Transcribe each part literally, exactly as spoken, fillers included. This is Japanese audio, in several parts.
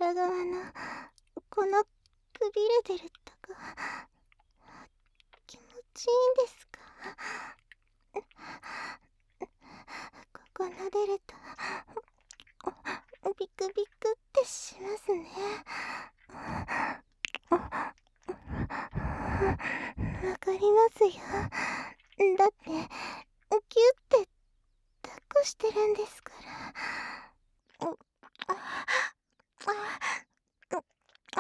裏側のこのくびれてるとこ気持ちいいんですか？ここ撫でるとビクビクってしますね。わかりますよ。だってギュって抱っこしてるんですから。あああ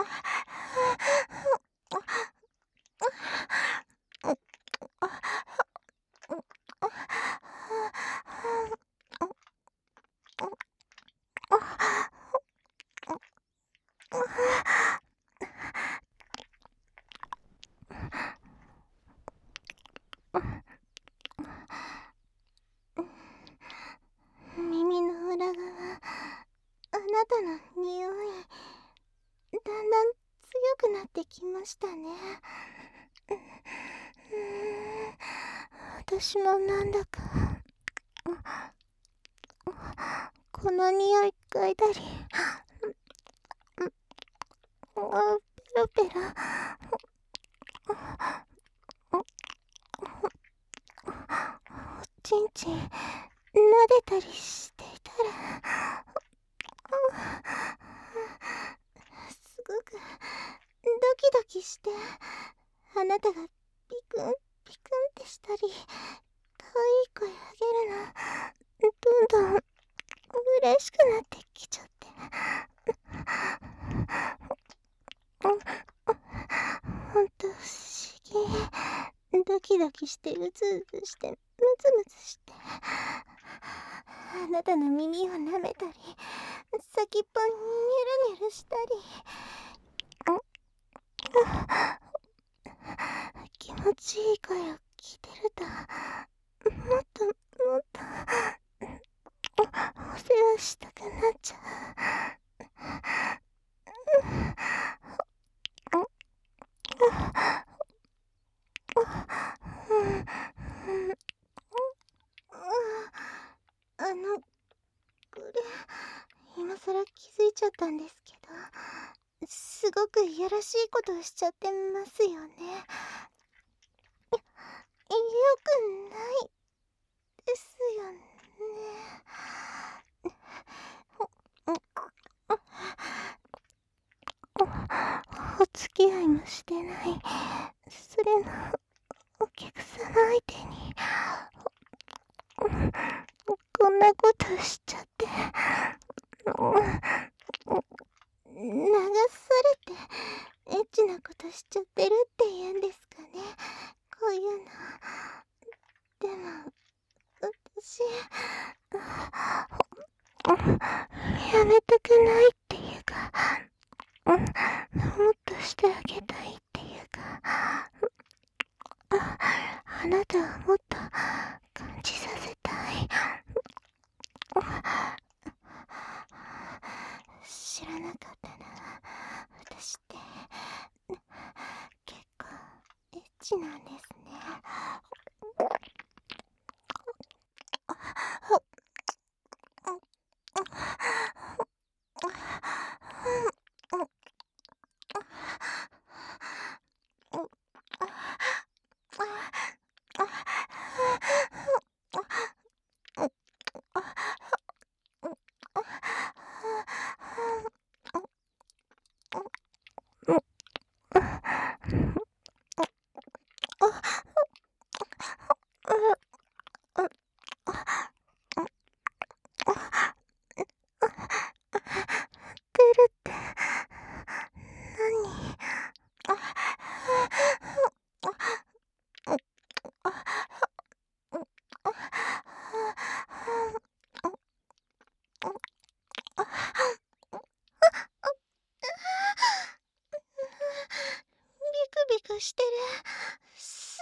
耳の裏側、あなたの匂いだんだん強くなってきましたね。うーん、私もなんだかこの匂い嗅いだりペロペロおちんちん撫でたりしていたらすごくドキドキして、あなたがピクンピクンってしたり可愛い声あげるのどんどん嬉しくなってきちゃって、ほんと不思議。ドキドキしてうずうずしてムズムズして、あなたの耳を舐めたり先っぽにニュルニュルしたり、気持ちいい声を聞いてるともっともっとお世話したくなっちゃう。あの、これ今さら気づいちゃったんですけど、すごくいやらしいことをしちゃってますよね。よ、よくないですよね。お付き合いもしてないそれのお客様相手にこんなことしちゃって流されてエッチなことしちゃってるって言うんですかね、こういうの。でも私やめたくないっていうか、もっとしてあげたいっていうか、あなたをもっと感じさせたい。知らなかったな、私って結構エッチなんですね。ビクビクしてる。す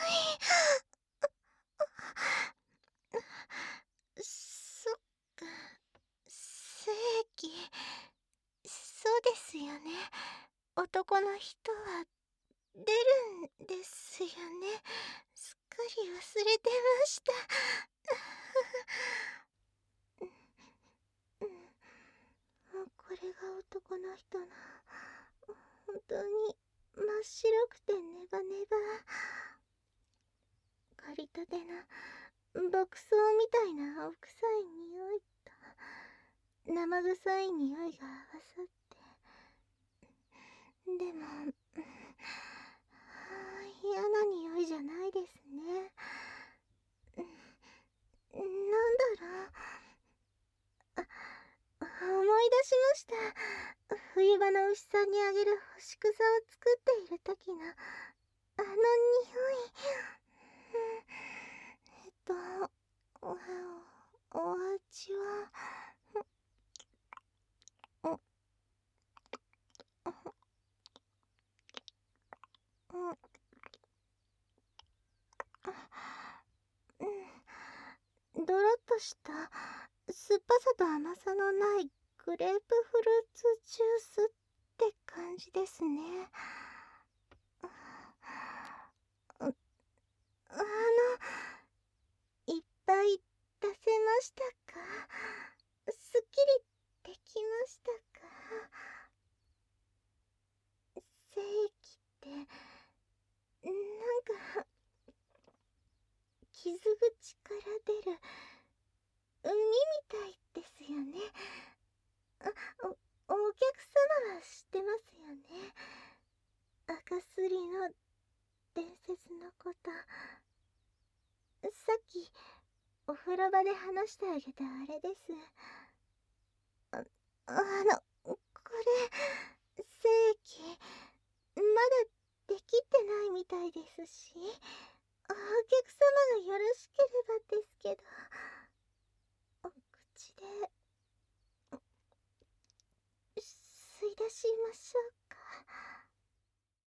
ごい。そっか、正規。そうですよね。男の人は出るんですよね。すっかり忘れてました。うん、これが男のの人の本当に真っ白くてネバネバ、借りたての牧草みたいな青臭い匂いと生臭い匂いが合わさって、でも、はあ、嫌な匂いじゃないですね。なんだろう。あ、思い出しました。冬場の牛さんにあげる干し草を作っている時のあの匂い。えっとお、お味は、うん、うん、うん、ドロッとした酸っぱさと甘さのないグレープフルーツジュースって感じですね。あの、いっぱい出せましたか？すっきりできましたか？正規ってなんか傷口から出る海みたいですよね。あ、お、お客様は知ってますよね。赤すりの伝説のこと。さっきお風呂場で話してあげたあれです。あ、あの、これ、正規、まだできてないみたいですし、お客様がよろしければですけど、お口で吸い出しましょう